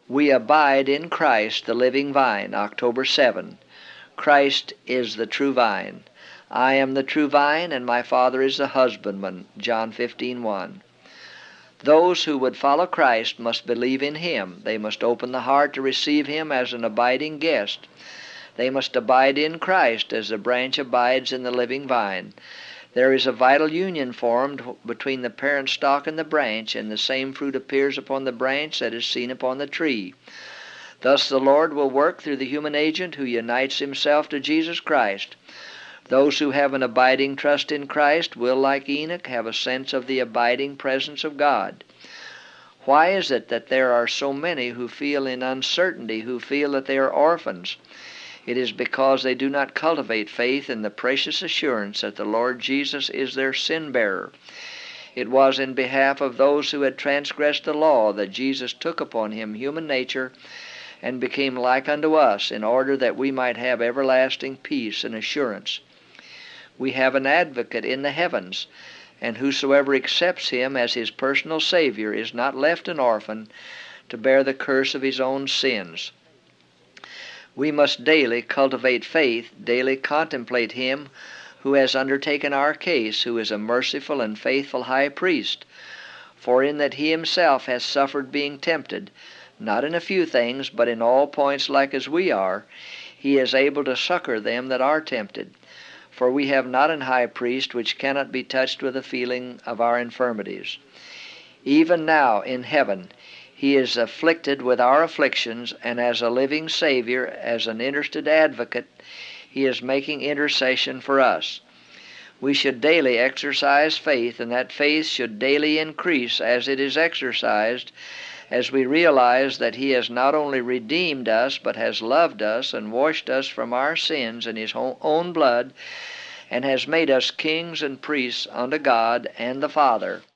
We abide in Christ, the living vine, October 7. Christ is the true vine. I am the true vine, and my Father is the husbandman, John 15:1. Those who would follow Christ must believe in Him. They must open the heart to receive Him as an abiding guest. They must abide in Christ as the branch abides in the living vine. There is a vital union formed between the parent stock and the branch, and the same fruit appears upon the branch that is seen upon the tree. Thus the Lord will work through the human agent who unites himself to Jesus Christ. Those who have an abiding trust in Christ will, like Enoch, have a sense of the abiding presence of God. Why is it that there are so many who feel in uncertainty, who feel that they are orphans? It is because they do not cultivate faith in the precious assurance that the Lord Jesus is their sin-bearer. It was in behalf of those who had transgressed the law that Jesus took upon him human nature and became like unto us, in order that we might have everlasting peace and assurance. We have an advocate in the heavens, and whosoever accepts him as his personal Savior is not left an orphan to bear the curse of his own sins. We must daily cultivate faith, daily contemplate Him who has undertaken our case, who is a merciful and faithful high priest. For in that He Himself has suffered being tempted, not in a few things, but in all points like as we are, He is able to succor them that are tempted. For we have not an high priest which cannot be touched with the feeling of our infirmities. Even now in heaven He is afflicted with our afflictions, and as a living Savior, as an interested advocate, He is making intercession for us. We should daily exercise faith, and that faith should daily increase as it is exercised, as we realize that He has not only redeemed us, but has loved us and washed us from our sins in His own blood, and has made us kings and priests unto God and the Father.